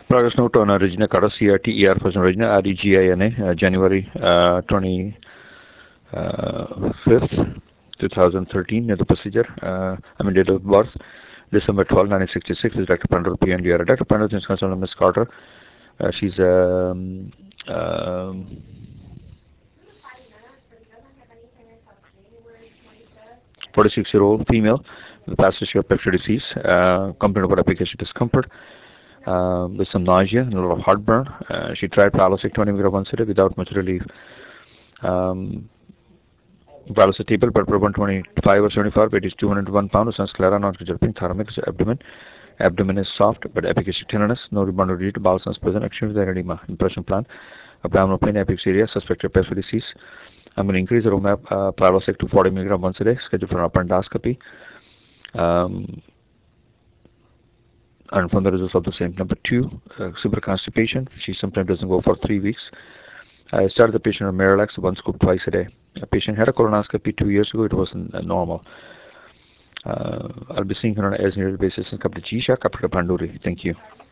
Progress note on Regina Carter, CRT, first Regina, REGINA, January 25th, 2013, the procedure, date of birth, December 12, 1966, is Dr. Pandal, PNDR. Dr. Pandal is concerned with Miss Carter. She's 46-year-old female with past history of pectoral disease, complaint about application discomfort, with some nausea and a lot of heartburn. She tried Prilosec 20 mg once a day without much relief. Prilosec table, but 125 or 75, weight is 201 pounds, sans sclera, non-conjunctive, thyromic, abdomen. Abdomen is soft, but epigastric tenderness, no rebound due to bowel sounds present, extreme edema, impression plan, abdominal pain, epic area, suspected peptic disease. I'm going to increase the Romap Prilosec to 40 mg once a day, scheduled for appendoscopy. And from the results of the same. Number 2, simple constipation. She sometimes doesn't go for 3 weeks. I started the patient on Miralax, 1 scoop twice a day. The patient had a colonoscopy 2 years ago. It wasn't normal. I'll be seeing her on an as needed basis and come to Jisha, Kapita Panduri. Thank you.